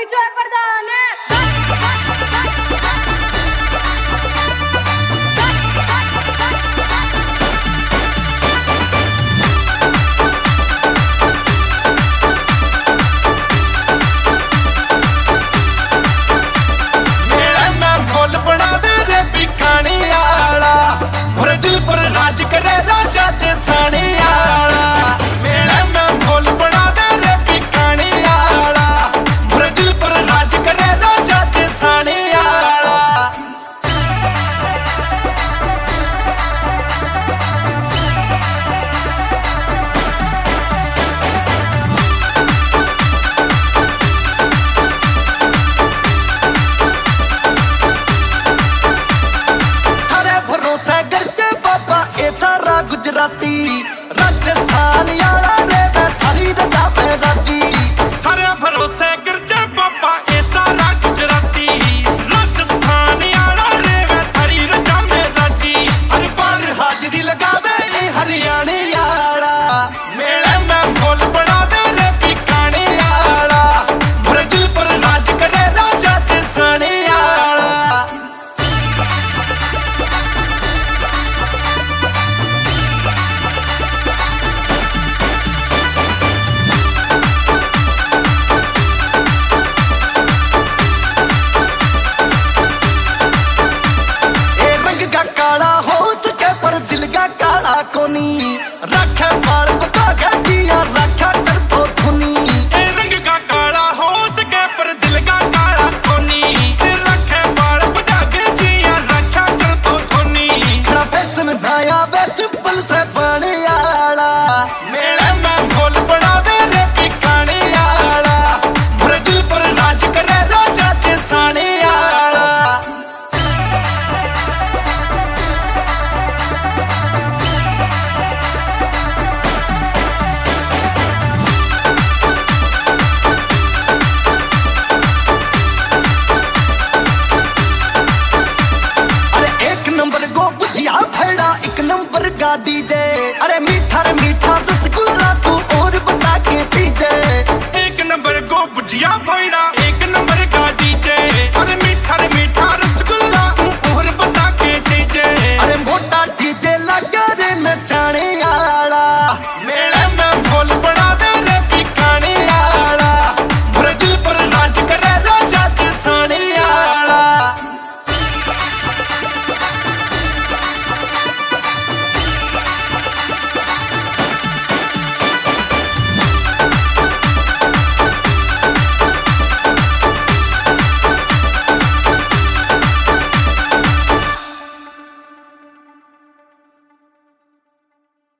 विजय प्रधान सारा गुजराती राजस्थान यारा रे मैं थारी रजा पे राजी हरे भरोसे गिरजे बाबा ए सारा गुजराती राजस्थान यारा रे मैं थारी रजा में राजी हर बार हाजिरी लगावे ए हरियाणे यारा मेले में ढोल बनावे रे बीकाने यारा मेरे दिल पर राज करे राजा जैसाने यारा काला हो सके पर दिल का काला कोनी रखे बाल बता जिया रखा कर दो धुनी रंग का काला हो सके पर दिल का काला कोनी रखे बाल बता जिया रखा कर दो धुनी खड़ा फैशन भाया वे सिंपल से बने आला मेले में ढोल बनावे रे बीकाने यारा मेरे दिल पर राज करे राजा जैसाने आला एक नंबर का डीजे अरे मीठा रे मीठा रसगुल्ला तू और बता के दीजे एक नंबर गो बुझिया भैड़ा